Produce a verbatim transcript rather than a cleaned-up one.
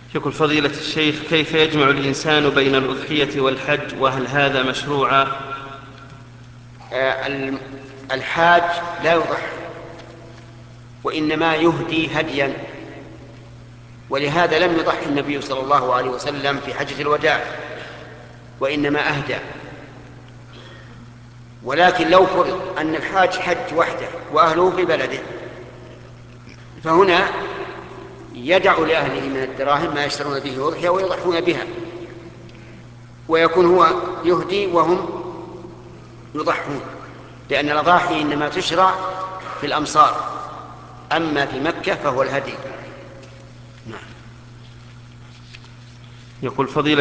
يقول فضيلة الشيخ: كيف يجمع الإنسان بين الأضحية والحج، وهل هذا مشروعا؟ آه، الحاج لا يضحي، وإنما يهدي هديا، ولهذا لم يضحي النبي صلى الله عليه وسلم في حجة الوداع، وإنما أهدى. ولكن لو فرض أن الحاج حج وحده وأهله في بلده، فهنا يدع لأهله من الدراهم ما يشترون به أضحية ويضحون بها، ويكون هو يهدي وهم يضحون، لأن الأضاحي إنما تشرع في الأمصار، أما في مكة فهو الهدي. نعم. يقول فضيلة